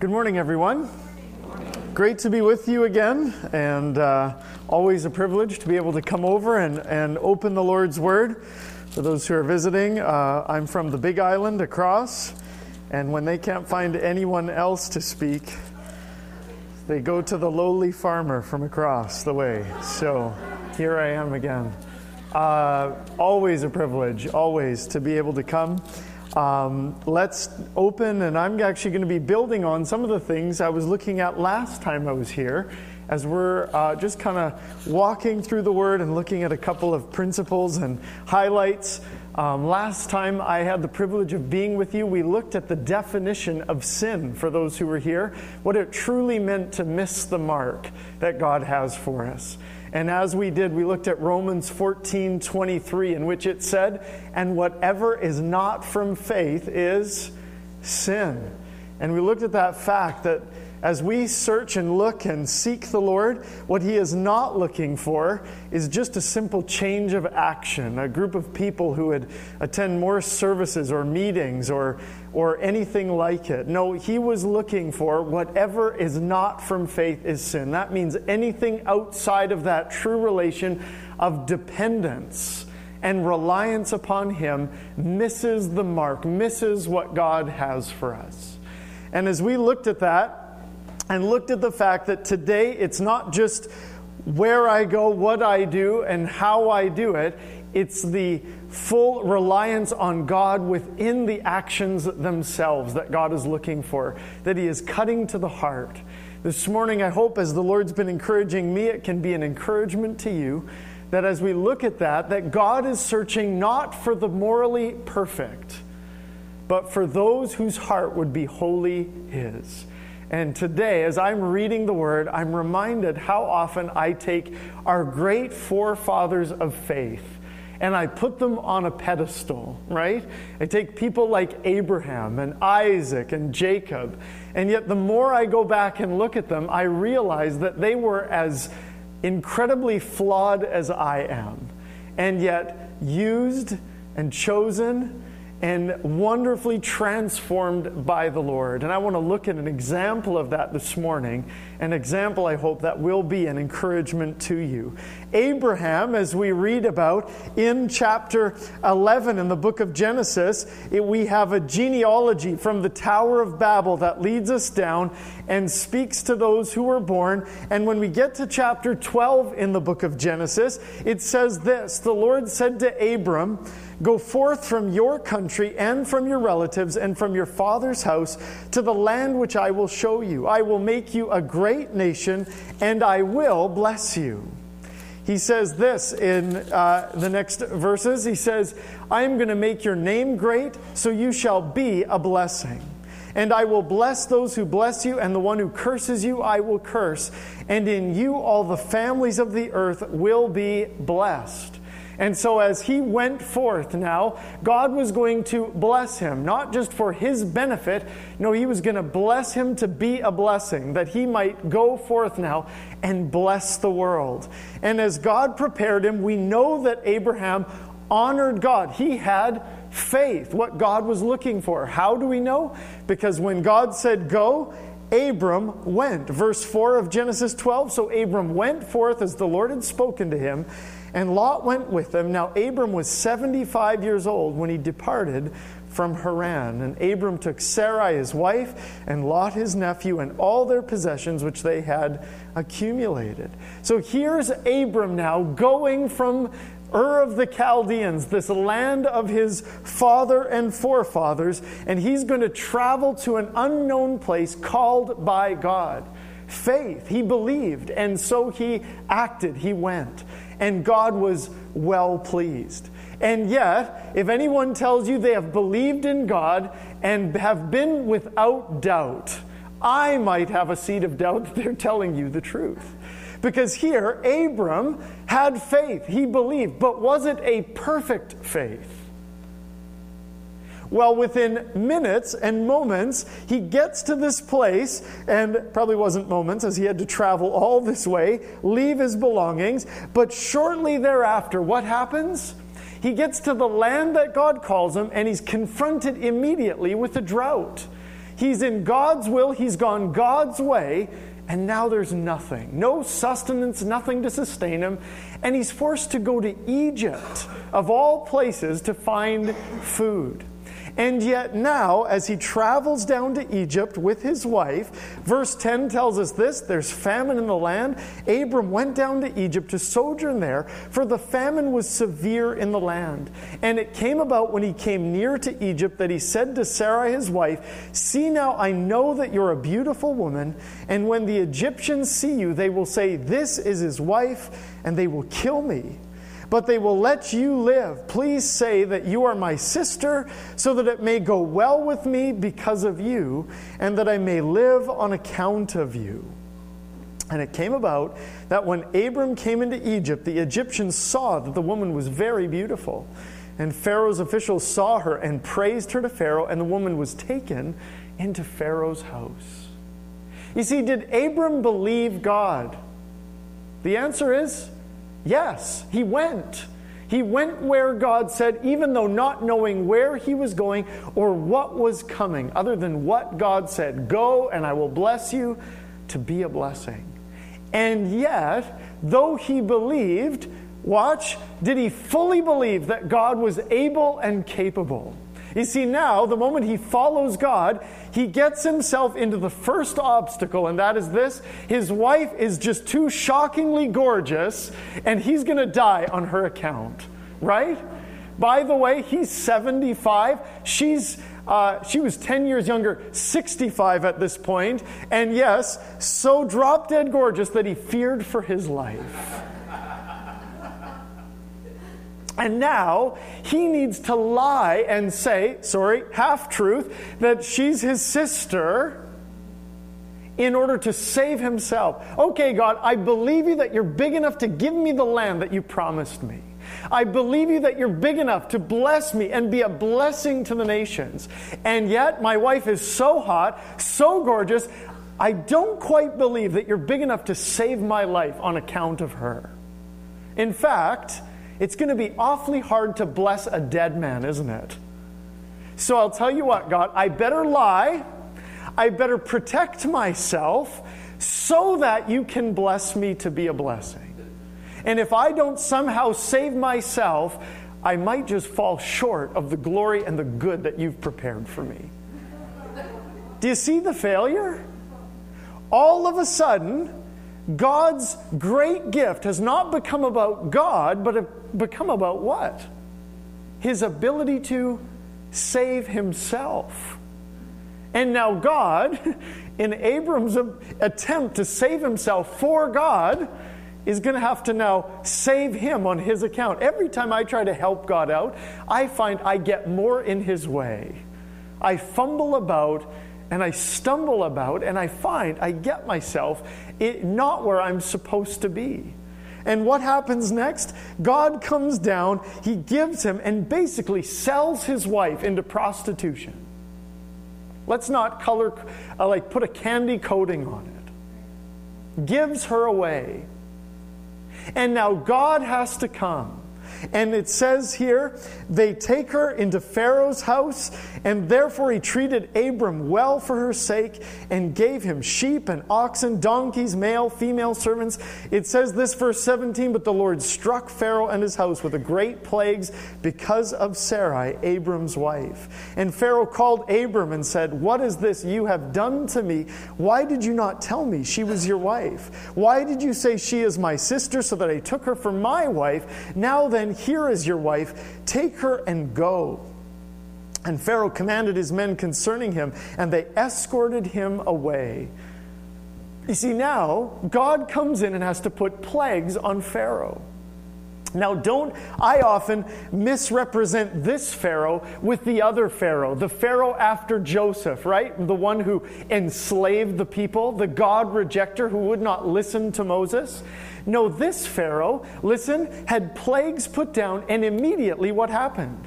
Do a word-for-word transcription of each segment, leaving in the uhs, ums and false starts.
Good morning, everyone. Great to be with you again, and uh, always a privilege to be able to come over and, and open the Lord's Word. For those who are visiting, uh, I'm from the Big Island across, and when they can't find anyone else to speak, they go to the lowly farmer from across the way. So here I am again. Uh, always a privilege, always, to be able to come. Um, let's open, and I'm actually going to be building on some of the things I was looking at last time I was here, as we're uh, just kind of walking through the Word and looking at a couple of principles and highlights. Um, last time I had the privilege of being with you, we looked at the definition of sin for those who were here, what it truly meant to miss the mark that God has for us. And as we did, we looked at Romans fourteen twenty-three, in which it said, "And whatever is not from faith is sin." And we looked at that fact that as we search and look and seek the Lord, what He is not looking for is just a simple change of action, a group of people who would attend more services or meetings or or anything like it. No, He was looking for whatever is not from faith is sin. That means anything outside of that true relation of dependence and reliance upon Him misses the mark, misses what God has for us. And as we looked at that, and looked at the fact that today it's not just where I go, what I do, and how I do it. It's the full reliance on God within the actions themselves that God is looking for, that He is cutting to the heart. This morning, I hope, as the Lord's been encouraging me, it can be an encouragement to you, that as we look at that, that God is searching not for the morally perfect, but for those whose heart would be wholly His. And today, as I'm reading the Word, I'm reminded how often I take our great forefathers of faith and I put them on a pedestal, right? I take people like Abraham and Isaac and Jacob, and yet the more I go back and look at them, I realize that they were as incredibly flawed as I am, and yet used and chosen and wonderfully transformed by the Lord. And I want to look at an example of that this morning, an example I hope that will be an encouragement to you. Abraham, as we read about in chapter eleven in the book of Genesis, it, we have a genealogy from the Tower of Babel that leads us down and speaks to those who were born. And when we get to chapter twelve in the book of Genesis, it says this: "The Lord said to Abram, go forth from your country and from your relatives and from your father's house to the land which I will show you. I will make you a great nation, and I will bless you." He says this in uh, the next verses. He says, "I am going to make your name great, so you shall be a blessing. And I will bless those who bless you, and the one who curses you I will curse. And in you all the families of the earth will be blessed." And so as he went forth now, God was going to bless him, not just for his benefit. No, He was going to bless him to be a blessing, that he might go forth now and bless the world. And as God prepared him, we know that Abraham honored God. He had faith, what God was looking for. How do we know? Because when God said go, Abram went. Verse four of Genesis twelve, "So Abram went forth as the Lord had spoken to him, and Lot went with him. Now Abram was seventy-five years old when he departed from Haran. And Abram took Sarai his wife, and Lot his nephew, and all their possessions which they had accumulated." So here's Abram now going from Ur of the Chaldeans, this land of his father and forefathers, and he's going to travel to an unknown place called by God. Faith, he believed, and so he acted, he went. And God was well pleased. And yet, if anyone tells you they have believed in God and have been without doubt, I might have a seed of doubt that they're telling you the truth. Because here, Abram had faith. He believed. But was it a perfect faith? Well, within minutes and moments, he gets to this place, and probably wasn't moments, as he had to travel all this way, leave his belongings. But shortly thereafter, what happens? He gets to the land that God calls him, and he's confronted immediately with a drought. He's in God's will. He's gone God's way. And now there's nothing. No sustenance, nothing to sustain him. And he's forced to go to Egypt, of all places, to find food. And yet now, as he travels down to Egypt with his wife, verse ten tells us this: there's famine in the land. Abram went down to Egypt to sojourn there, for the famine was severe in the land. And it came about when he came near to Egypt that he said to Sarai his wife, "See now, I know that you're a beautiful woman, and when the Egyptians see you, they will say, 'This is his wife,' and they will kill me. But they will let you live. Please say that you are my sister, so that it may go well with me because of you, and that I may live on account of you." And it came about that when Abram came into Egypt, the Egyptians saw that the woman was very beautiful. And Pharaoh's officials saw her and praised her to Pharaoh, and the woman was taken into Pharaoh's house. You see, did Abram believe God? The answer is yes, he went. He went where God said, even though not knowing where he was going or what was coming, other than what God said, "Go and I will bless you," to be a blessing. And yet, though he believed, watch, did he fully believe that God was able and capable? You see, now, the moment he follows God, he gets himself into the first obstacle, and that is this: his wife is just too shockingly gorgeous, and he's going to die on her account, right? By the way, he's seventy-five. She's uh, she was ten years younger, sixty-five at this point, and yes, so drop-dead gorgeous that he feared for his life. And now he needs to lie and say, sorry, half-truth, that she's his sister in order to save himself. Okay, God, I believe you that you're big enough to give me the land that you promised me. I believe you that you're big enough to bless me and be a blessing to the nations. And yet my wife is so hot, so gorgeous, I don't quite believe that you're big enough to save my life on account of her. In fact, it's going to be awfully hard to bless a dead man, isn't it? So I'll tell you what, God, I better lie. I better protect myself so that you can bless me to be a blessing. And if I don't somehow save myself, I might just fall short of the glory and the good that you've prepared for me. Do you see the failure? All of a sudden, God's great gift has not become about God, but have become about what? His ability to save himself. And now God, in Abram's attempt to save himself for God, is going to have to now save him on his account. Every time I try to help God out, I find I get more in his way. I fumble about and I stumble about, and I find I get myself it, not where I'm supposed to be. And what happens next? God comes down, he gives him, and basically sells his wife into prostitution. Let's not color, uh, like put a candy coating on it. Gives her away. And now God has to come. And it says here, they take her into Pharaoh's house, and therefore he treated Abram well for her sake, and gave him sheep and oxen, donkeys, male, female servants. It says this, verse seventeen, but the Lord struck Pharaoh and his house with a great plagues because of Sarai, Abram's wife. And Pharaoh called Abram and said, what is this you have done to me? Why did you not tell me she was your wife? Why did you say she is my sister, so that I took her for my wife? Now then, here is your wife, take her and go. And Pharaoh commanded his men concerning him, and they escorted him away. You see, now God comes in and has to put plagues on Pharaoh. Now don't, I often misrepresent this Pharaoh with the other Pharaoh, the Pharaoh after Joseph, right? The one who enslaved the people, the God rejecter who would not listen to Moses. No, this Pharaoh, listen, had plagues put down, and immediately what happened?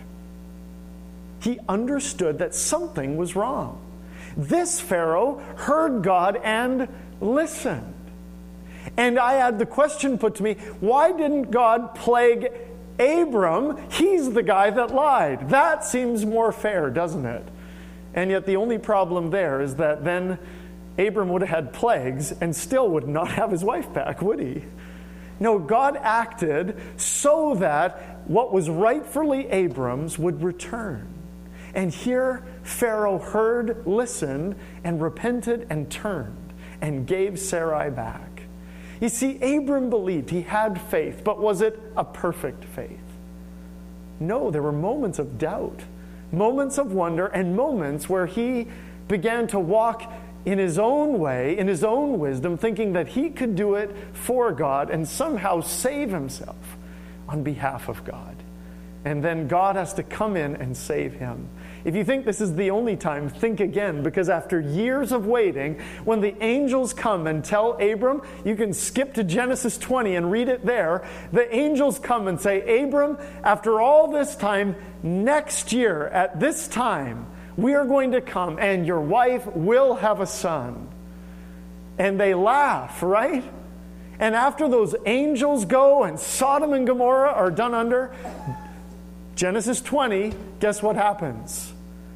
He understood that something was wrong. This Pharaoh heard God and listened. And I had the question put to me, why didn't God plague Abram? He's the guy that lied. That seems more fair, doesn't it? And yet the only problem there is that then Abram would have had plagues and still would not have his wife back, would he? No, God acted so that what was rightfully Abram's would return. And here Pharaoh heard, listened, and repented and turned and gave Sarai back. You see, Abram believed, he had faith, but was it a perfect faith? No, there were moments of doubt, moments of wonder, and moments where he began to walk in his own way, in his own wisdom, thinking that he could do it for God and somehow save himself on behalf of God. And then God has to come in and save him. If you think this is the only time, think again, because after years of waiting, when the angels come and tell Abram, you can skip to Genesis twenty and read it there, the angels come and say, Abram, after all this time, next year at this time, we are going to come and your wife will have a son. And they laugh, right? And after those angels go and Sodom and Gomorrah are done under, Genesis twenty, guess what happens?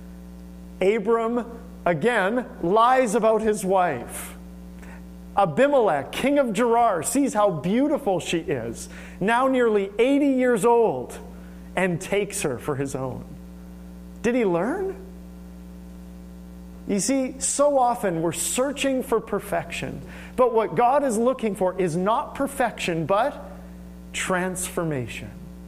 Abram, again, lies about his wife. Abimelech, king of Gerar, sees how beautiful she is, now nearly eighty years old, and takes her for his own. Did he learn? You see, so often we're searching for perfection, but what God is looking for is not perfection, but transformation.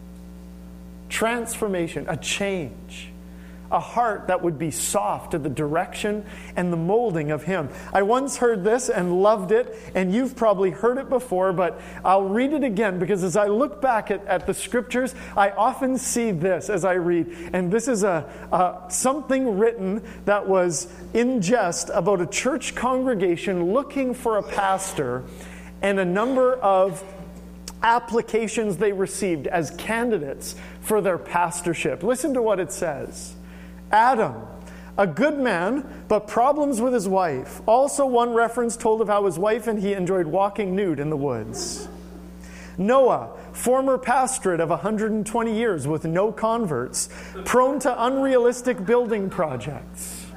Transformation, a change. A heart that would be soft to the direction and the molding of Him. I once heard this and loved it, and you've probably heard it before, but I'll read it again because as I look back at, at the Scriptures, I often see this as I read. And this is a, a something written that was in jest about a church congregation looking for a pastor and a number of applications they received as candidates for their pastorship. Listen to what it says. Adam, a good man, but problems with his wife. Also one reference told of how his wife and he enjoyed walking nude in the woods. Noah, former pastorate of one hundred twenty years with no converts, prone to unrealistic building projects.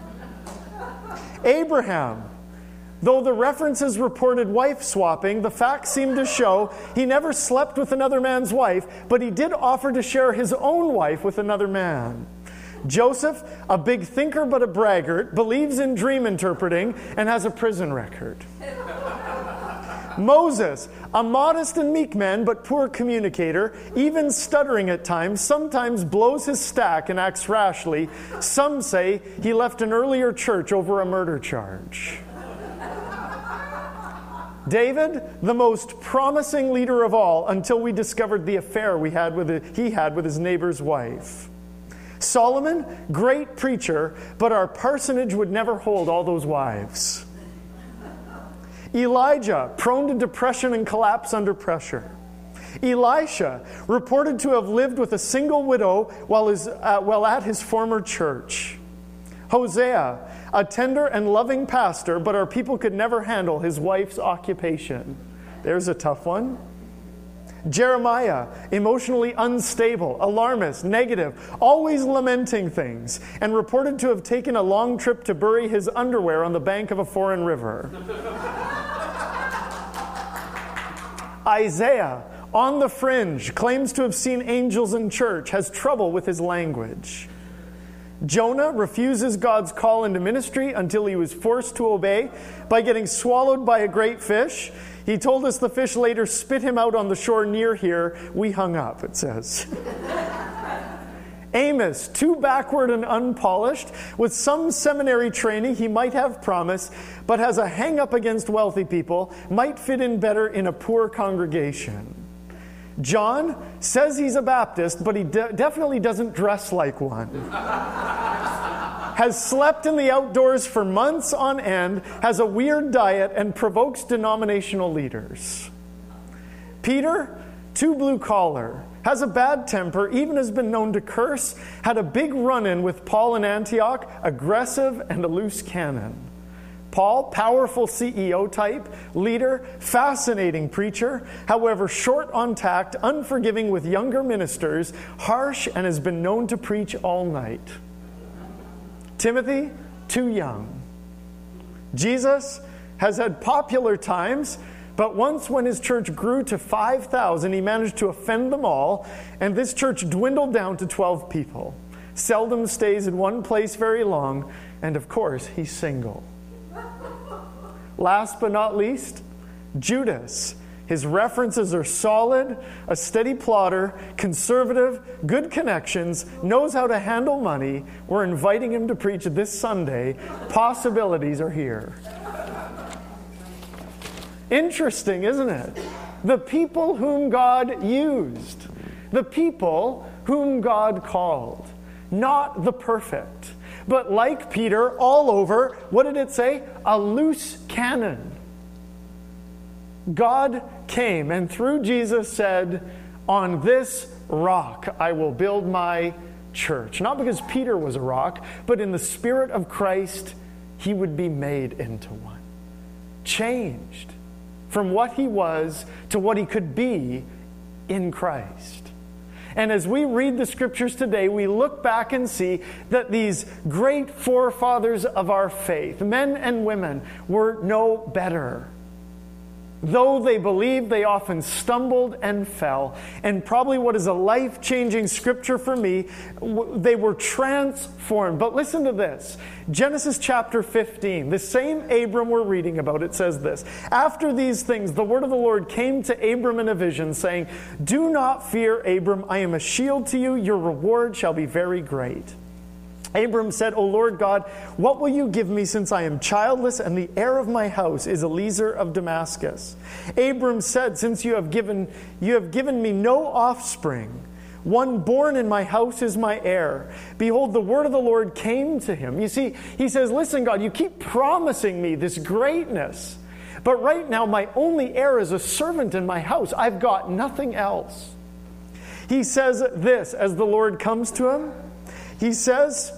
Abraham, though the references reported wife swapping, the facts seem to show he never slept with another man's wife, but he did offer to share his own wife with another man. Joseph, a big thinker but a braggart, believes in dream interpreting and has a prison record. Moses, a modest and meek man but poor communicator, even stuttering at times, sometimes blows his stack and acts rashly. Some say he left an earlier church over a murder charge. David, the most promising leader of all until we discovered the affair we had with it, he had with his neighbor's wife. Solomon, great preacher, but our parsonage would never hold all those wives. Elijah, prone to depression and collapse under pressure. Elisha, reported to have lived with a single widow while, his, uh, while at his former church. Hosea, a tender and loving pastor, but our people could never handle his wife's occupation. There's a tough one. Jeremiah, emotionally unstable, alarmist, negative, always lamenting things, and reported to have taken a long trip to bury his underwear on the bank of a foreign river. Isaiah, on the fringe, claims to have seen angels in church, has trouble with his language. Jonah refuses God's call into ministry until he was forced to obey by getting swallowed by a great fish. He told us the fish later spit him out on the shore near here. We hung up, it says. Amos, too backward and unpolished, with some seminary training he might have promise, but has a hang-up against wealthy people, might fit in better in a poor congregation. John says he's a Baptist, but he de- definitely doesn't dress like one. Has slept in the outdoors for months on end, has a weird diet, and provokes denominational leaders. Peter, too blue collar, has a bad temper, even has been known to curse, had a big run-in with Paul in Antioch, aggressive and a loose cannon. Paul, powerful C E O type, leader, fascinating preacher, however short on tact, unforgiving with younger ministers, harsh, and has been known to preach all night. Timothy, too young. Jesus has had popular times, but once when his church grew to five thousand, he managed to offend them all, and this church dwindled down to twelve people. Seldom stays in one place very long, and of course, he's single. Last but not least, Judas. His references are solid, a steady plotter, conservative, good connections, knows how to handle money. We're inviting him to preach this Sunday. Possibilities are here. Interesting, isn't it? The people whom God used, the people whom God called, not the perfect, but like Peter, all over, what did it say? A loose cannon. God came and through Jesus said, on this rock I will build my church. Not because Peter was a rock, but in the Spirit of Christ, he would be made into one. Changed from what he was to what he could be in Christ. And as we read the scriptures today, we look back and see that these great forefathers of our faith, men and women, were no better. Though they believed, they often stumbled and fell. And probably what is a life-changing scripture for me, they were transformed. But listen to this. Genesis chapter fifteen, the same Abram we're reading about, it says this. After these things, the word of the Lord came to Abram in a vision, saying, do not fear, Abram. I am a shield to you. Your reward shall be very great. Abram said, O Lord God, what will you give me since I am childless and the heir of my house is Eliezer of Damascus? Abram said, since you have given you have given me no offspring, one born in my house is my heir. Behold, the word of the Lord came to him. You see, he says, listen, God, you keep promising me this greatness, but right now my only heir is a servant in my house. I've got nothing else. He says this as the Lord comes to him. He says,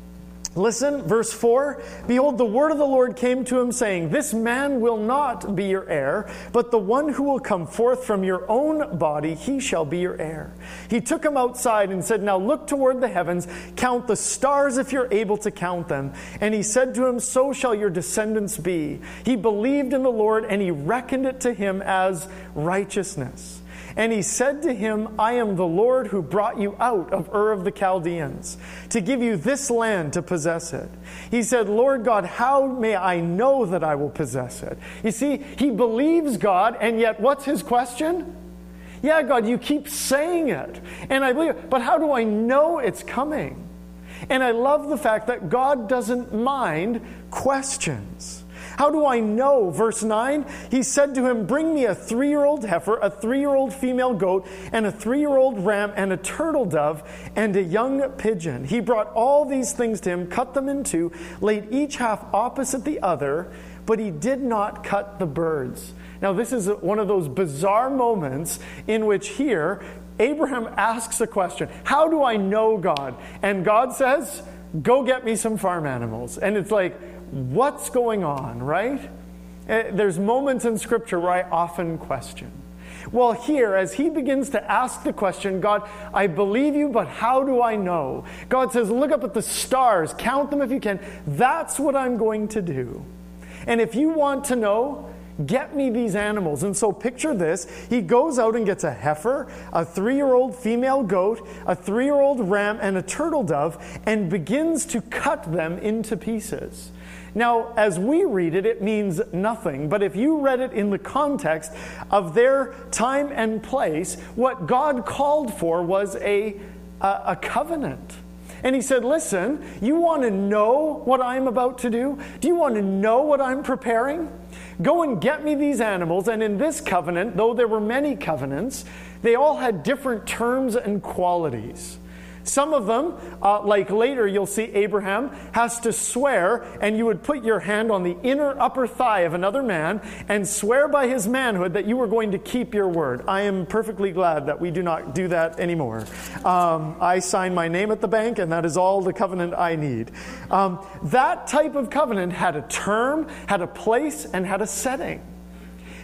listen, verse four, behold, the word of the Lord came to him, saying, this man will not be your heir, but the one who will come forth from your own body, he shall be your heir. He took him outside and said, now look toward the heavens, count the stars if you're able to count them. And he said to him, so shall your descendants be. He believed in the Lord, and he reckoned it to him as righteousness. And he said to him, I am the Lord who brought you out of Ur of the Chaldeans to give you this land to possess it. He said, Lord God, how may I know that I will possess it? You see, he believes God, and yet what's his question? Yeah, God, you keep saying it, and I believe it, but how do I know it's coming? And I love the fact that God doesn't mind questions. How do I know? Verse nine, he said to him, bring me a three-year-old heifer, a three-year-old female goat, and a three-year-old ram, and a turtle dove, and a young pigeon. He brought all these things to him, cut them in two, laid each half opposite the other, but he did not cut the birds. Now this is one of those bizarre moments in which here, Abraham asks a question. How do I know God? And God says, go get me some farm animals. And it's like, what's going on, right? There's moments in Scripture where I often question. Well, here, as he begins to ask the question, God, I believe you, but how do I know? God says, look up at the stars, count them if you can. That's what I'm going to do. And if you want to know, get me these animals. And so picture this. He goes out and gets a heifer, a three-year-old female goat, a three-year-old ram, and a turtle dove, and begins to cut them into pieces. Now, as we read it, it means nothing. But if you read it in the context of their time and place, what God called for was a, a, a covenant. And he said, listen, you want to know what I'm about to do? Do you want to know what I'm preparing? Go and get me these animals. And in this covenant, though there were many covenants, they all had different terms and qualities. Some of them, uh, like later you'll see Abraham has to swear, and you would put your hand on the inner upper thigh of another man and swear by his manhood that you were going to keep your word. I am perfectly glad that we do not do that anymore. Um, I sign my name at the bank, and that is all the covenant I need. Um, that type of covenant had a term, had a place, and had a setting.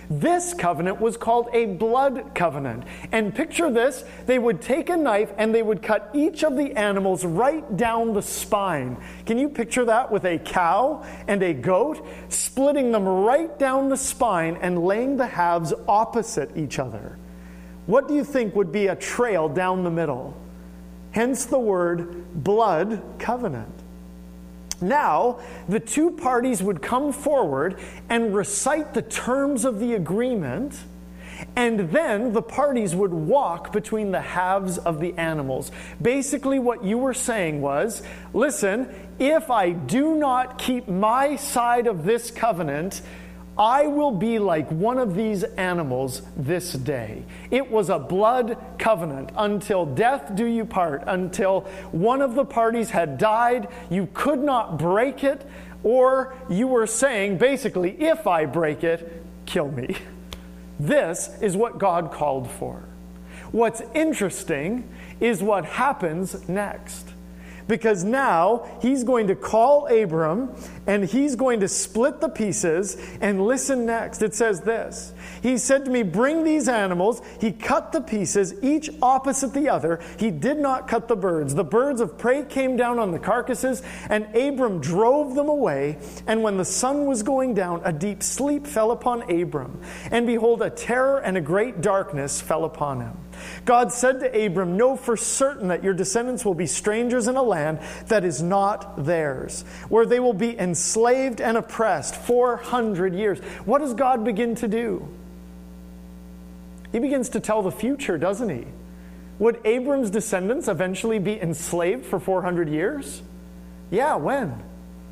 This covenant was called a blood covenant. And picture this, they would take a knife and they would cut each of the animals right down the spine. Can you picture that with a cow and a goat, splitting them right down the spine and laying the halves opposite each other? What do you think would be a trail down the middle? Hence the word blood covenant. Now, the two parties would come forward and recite the terms of the agreement, and then the parties would walk between the halves of the animals. Basically, what you were saying was, listen, if I do not keep my side of this covenant, I will be like one of these animals this day. It was a blood covenant. Until death do you part. Until one of the parties had died, you could not break it, or you were saying, basically, if I break it, kill me. This is what God called for. What's interesting is what happens next. Because now he's going to call Abram and he's going to split the pieces, and listen next. It says this. He said to me, bring these animals. He cut the pieces, each opposite the other. He did not cut the birds. The birds of prey came down on the carcasses, and Abram drove them away. And when the sun was going down, a deep sleep fell upon Abram. And behold, a terror and a great darkness fell upon him. God said to Abram, know for certain that your descendants will be strangers in a land that is not theirs, where they will be enslaved and oppressed four hundred years. What does God begin to do? He begins to tell the future, doesn't he? Would Abram's descendants eventually be enslaved for four hundred years? Yeah, when?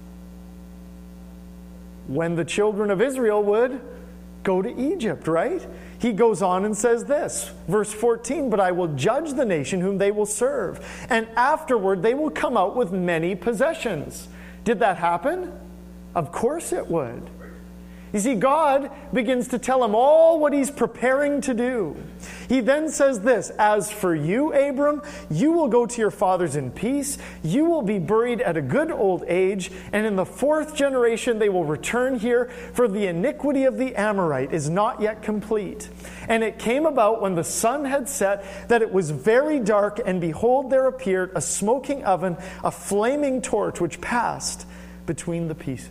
When the children of Israel would go to Egypt, right? He goes on and says this, verse fourteen, but I will judge the nation whom they will serve, and afterward they will come out with many possessions. Did that happen? Of course it would. You see, God begins to tell him all what he's preparing to do. He then says this, as for you, Abram, you will go to your fathers in peace. You will be buried at a good old age. And in the fourth generation, they will return here, for the iniquity of the Amorite is not yet complete. And it came about when the sun had set that it was very dark, and behold, there appeared a smoking oven, a flaming torch, which passed between the pieces.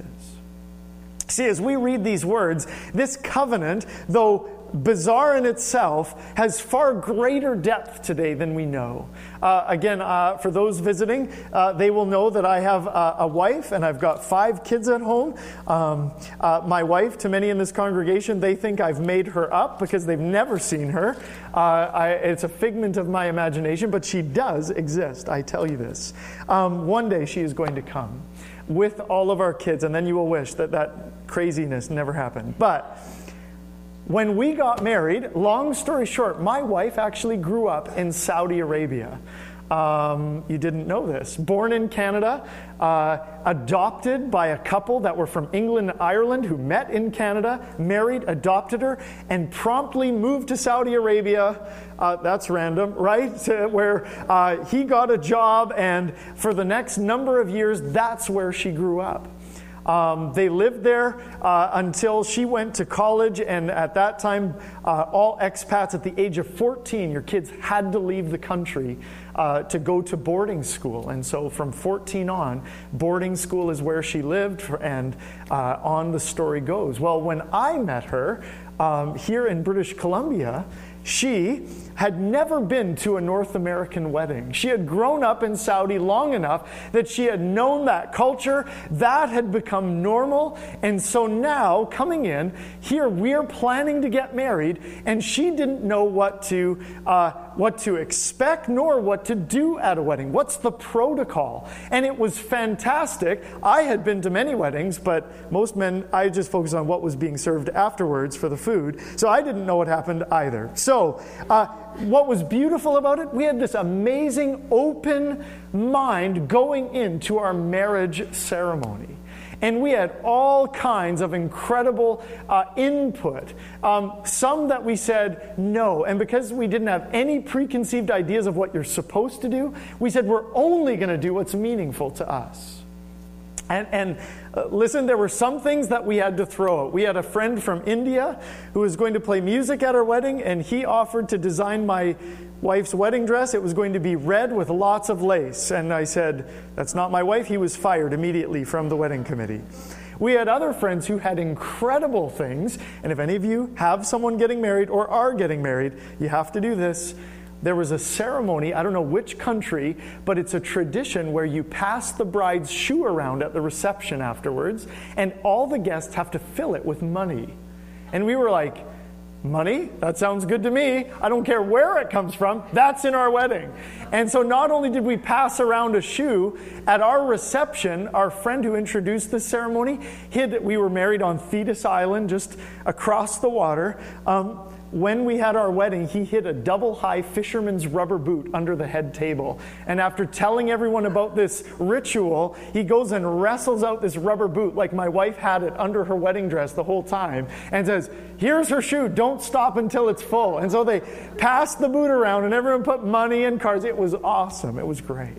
See, as we read these words, this covenant, though bizarre in itself, has far greater depth today than we know. Uh, again, uh, for those visiting, uh, they will know that I have uh, a wife and I've got five kids at home. Um, uh, my wife, to many in this congregation, they think I've made her up because they've never seen her. Uh, I, it's a figment of my imagination, but she does exist, I tell you this. Um, one day she is going to come with all of our kids, and then you will wish that that craziness never happened. But when we got married, long story short, my wife actually grew up in Saudi Arabia. Um, you didn't know this. Born in Canada, uh, adopted by a couple that were from England and Ireland who met in Canada, married, adopted her, and promptly moved to Saudi Arabia. Uh, that's random, right? To where uh, he got a job, and for the next number of years, that's where she grew up. Um, they lived there uh, until she went to college, and at that time, uh, all expats at the age of fourteen, your kids had to leave the country uh, to go to boarding school. And so from fourteen on, boarding school is where she lived, and uh, on the story goes. Well, when I met her um, here in British Columbia, she had never been to a North American wedding. She had grown up in Saudi long enough that she had known that culture. That had become normal. And so now, coming in, here we're planning to get married, and she didn't know what to uh, what to expect nor what to do at a wedding. What's the protocol? And it was fantastic. I had been to many weddings, but most men, I just focused on what was being served afterwards for the food. So I didn't know what happened either. So uh, what was beautiful about it, we had this amazing open mind going into our marriage ceremony. And we had all kinds of incredible uh, input. Um, some that we said no. And because we didn't have any preconceived ideas of what you're supposed to do, we said we're only going to do what's meaningful to us. And, and uh, listen, there were some things that we had to throw out. We had a friend from India who was going to play music at our wedding, and he offered to design my wife's wedding dress. It was going to be red with lots of lace. And I said, that's not my wife. He was fired immediately from the wedding committee. We had other friends who had incredible things. And if any of you have someone getting married or are getting married, you have to do this. There was a ceremony, I don't know which country, but it's a tradition where you pass the bride's shoe around at the reception afterwards, and all the guests have to fill it with money. And we were like, money? That sounds good to me. I don't care where it comes from. That's in our wedding. And so not only did we pass around a shoe, at our reception, our friend who introduced this ceremony hid, we were married on Thetis Island, just across the water. Um, When we had our wedding, he hid a double-high fisherman's rubber boot under the head table. And after telling everyone about this ritual, he goes and wrestles out this rubber boot like my wife had it under her wedding dress the whole time and says, here's her shoe, don't stop until it's full. And so they passed the boot around and everyone put money and cards. It was awesome. It was great.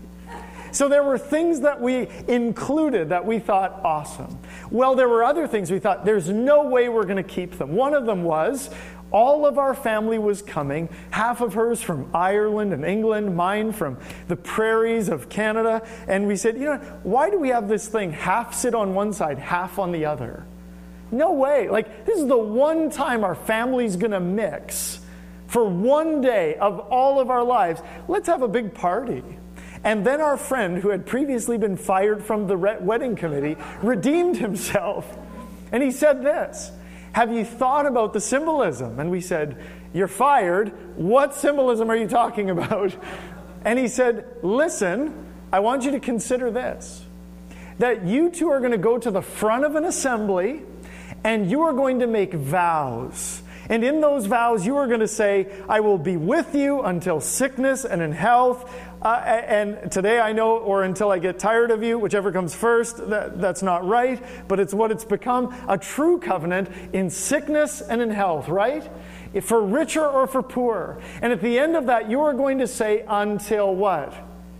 So there were things that we included that we thought awesome. Well, there were other things we thought there's no way we're going to keep them. One of them was, all of our family was coming, half of hers from Ireland and England, mine from the prairies of Canada. And we said, you know, why do we have this thing half sit on one side, half on the other? No way. Like, this is the one time our family's going to mix for one day of all of our lives. Let's have a big party. And then our friend, who had previously been fired from the wedding committee, redeemed himself. And he said this, have you thought about the symbolism? And we said, you're fired. What symbolism are you talking about? And he said, listen, I want you to consider this, that you two are going to go to the front of an assembly and you are going to make vows. And in those vows, you are going to say, I will be with you until sickness and in health. Uh, and today I know, or until I get tired of you, whichever comes first, that, that's not right. But it's what it's become, a true covenant in sickness and in health, right? If for richer or for poorer. And at the end of that, you are going to say, until what?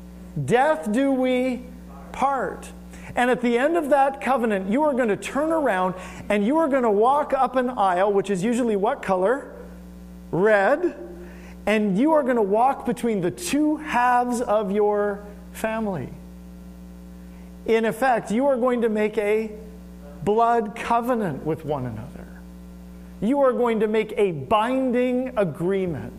Death do we part. And at the end of that covenant, you are going to turn around and you are going to walk up an aisle, which is usually what color? Red. And you are going to walk between the two halves of your family. In effect, you are going to make a blood covenant with one another. You are going to make a binding agreement.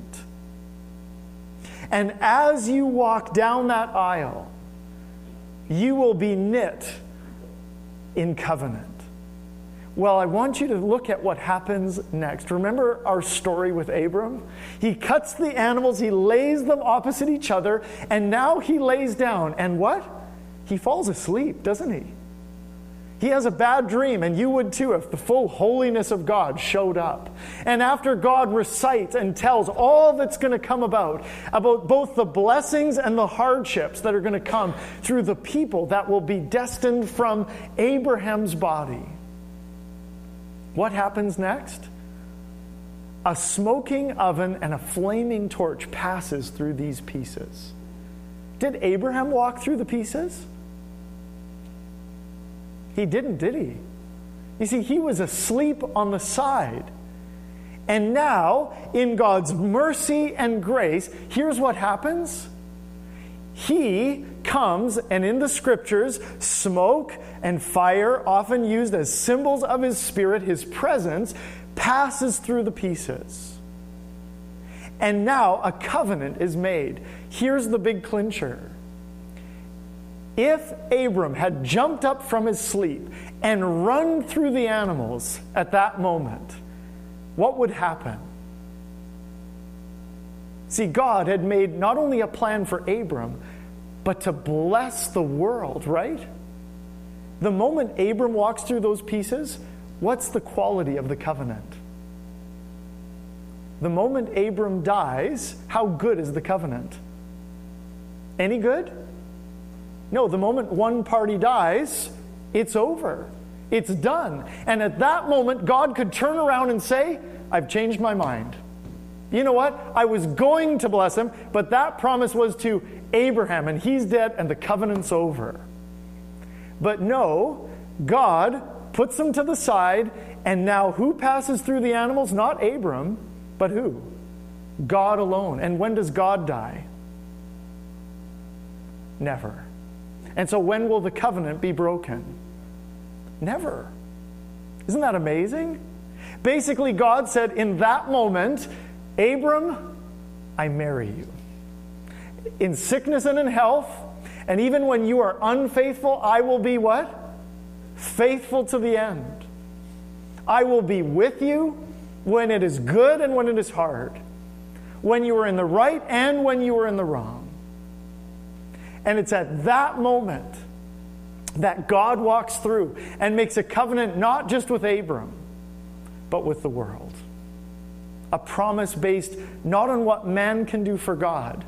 And as you walk down that aisle, you will be knit in covenant. Well, I want you to look at what happens next. Remember our story with Abram? He cuts the animals, he lays them opposite each other, and now he lays down. And what? He falls asleep, doesn't he? He has a bad dream, and you would too if the full holiness of God showed up. And after God recites and tells all that's going to come about, about both the blessings and the hardships that are going to come through the people that will be destined from Abraham's body, what happens next? A smoking oven and a flaming torch passes through these pieces. Did Abraham walk through the pieces? He didn't, did he? You see, he was asleep on the side. And now, in God's mercy and grace, here's what happens. He comes, and in the scriptures, smoke and fire, often used as symbols of his spirit, his presence, passes through the pieces. And now a covenant is made. Here's the big clincher. If Abram had jumped up from his sleep and run through the animals at that moment, what would happen? See, God had made not only a plan for Abram, but to bless the world, right? The moment Abram walks through those pieces, what's the quality of the covenant? The moment Abram dies, how good is the covenant? Any good? No, the moment one party dies, it's over. It's done. And at that moment, God could turn around and say, I've changed my mind. You know what? I was going to bless him, but that promise was to Abraham, and he's dead, and the covenant's over. But no, God puts them to the side, and now who passes through the animals? Not Abram, but who? God alone. And when does God die? Never. And so when will the covenant be broken? Never. Isn't that amazing? Basically, God said in that moment, Abram, I marry you. In sickness and in health, and even when you are unfaithful, I will be what? Faithful to the end. I will be with you when it is good and when it is hard. When you are in the right and when you are in the wrong. And it's at that moment that God walks through and makes a covenant not just with Abram, but with the world. A promise based not on what man can do for God,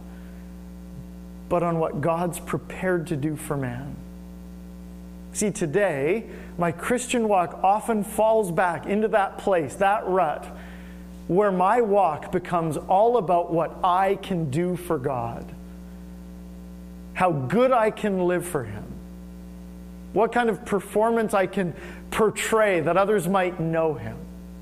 but on what God's prepared to do for man. See, today, my Christian walk often falls back into that place, that rut, where my walk becomes all about what I can do for God. How good I can live for Him. What kind of performance I can portray that others might know Him.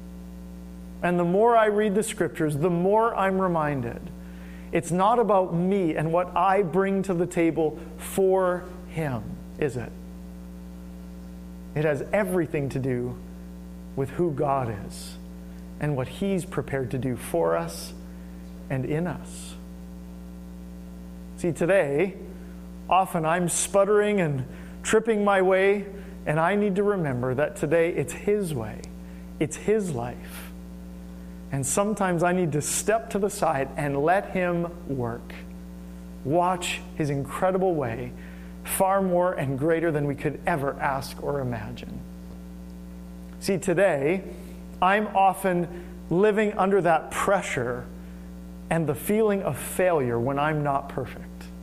And the more I read the Scriptures, the more I'm reminded it's not about me and what I bring to the table for Him, is it? It has everything to do with who God is and what He's prepared to do for us and in us. See, today, often I'm sputtering and tripping my way, and I need to remember that today it's His way. It's His life. And sometimes I need to step to the side and let Him work. Watch His incredible way, far more and greater than we could ever ask or imagine. See, today, I'm often living under that pressure and the feeling of failure when I'm not perfect.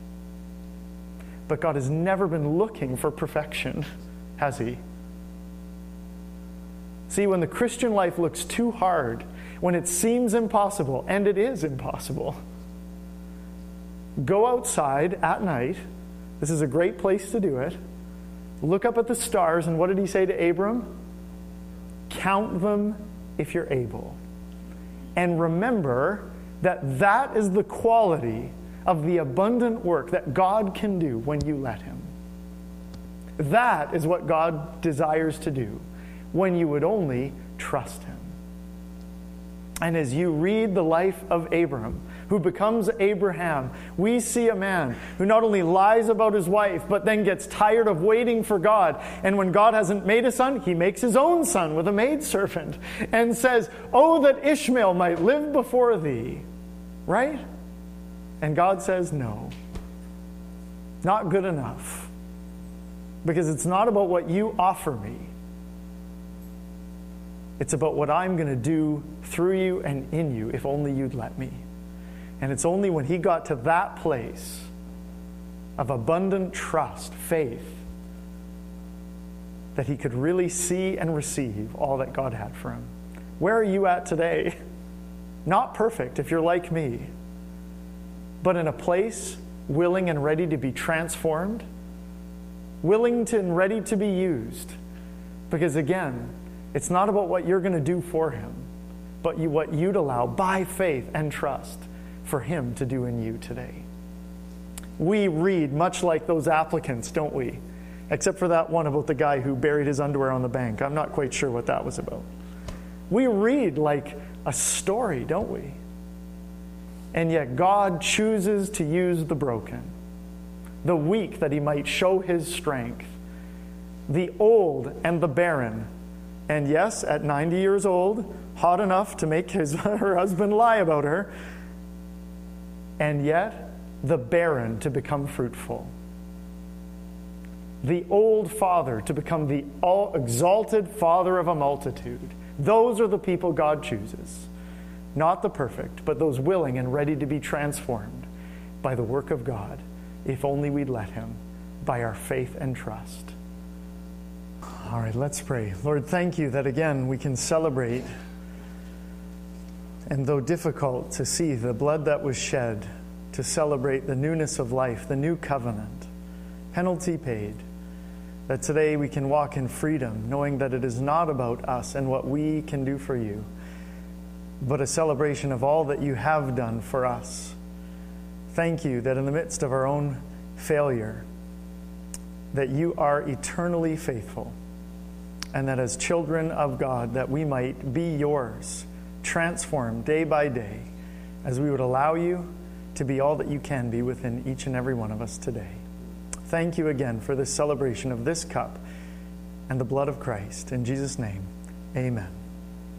But God has never been looking for perfection, has He? See, when the Christian life looks too hard, when it seems impossible, and it is impossible, go outside at night. This is a great place to do it. Look up at the stars, and what did He say to Abram? Count them if you're able. And remember that that is the quality of the abundant work that God can do when you let Him. That is what God desires to do when you would only trust Him. And as you read the life of Abram, who becomes Abraham, we see a man who not only lies about his wife, but then gets tired of waiting for God. And when God hasn't made a son, he makes his own son with a maidservant and says, "Oh, that Ishmael might live before thee." Right? And God says, no, not good enough. Because it's not about what you offer me. It's about what I'm going to do through you and in you if only you'd let me. And it's only when he got to that place of abundant trust, faith, that he could really see and receive all that God had for him. Where are you at today? Not perfect if you're like me, but in a place willing and ready to be transformed, willing to and ready to be used. Because again, it's not about what you're going to do for him, but you, what you'd allow by faith and trust for him to do in you today. We read much like those applicants, don't we? Except for that one about the guy who buried his underwear on the bank. I'm not quite sure what that was about. We read like a story, don't we? And yet God chooses to use the broken, the weak that he might show his strength, the old and the barren. And yes, at ninety years old, hot enough to make his her husband lie about her. And yet, the barren to become fruitful. The old father to become the all exalted father of a multitude. Those are the people God chooses. Not the perfect, but those willing and ready to be transformed by the work of God, if only we'd let him, by our faith and trust. All right, let's pray. Lord, thank you that again we can celebrate, and though difficult to see the blood that was shed, to celebrate the newness of life, the new covenant, penalty paid, that today we can walk in freedom, knowing that it is not about us and what we can do for you, but a celebration of all that you have done for us. Thank you that in the midst of our own failure, that you are eternally faithful, and that as children of God, that we might be yours, transformed day by day, as we would allow you to be all that you can be within each and every one of us today. Thank you again for this celebration of this cup and the blood of Christ. In Jesus' name, amen.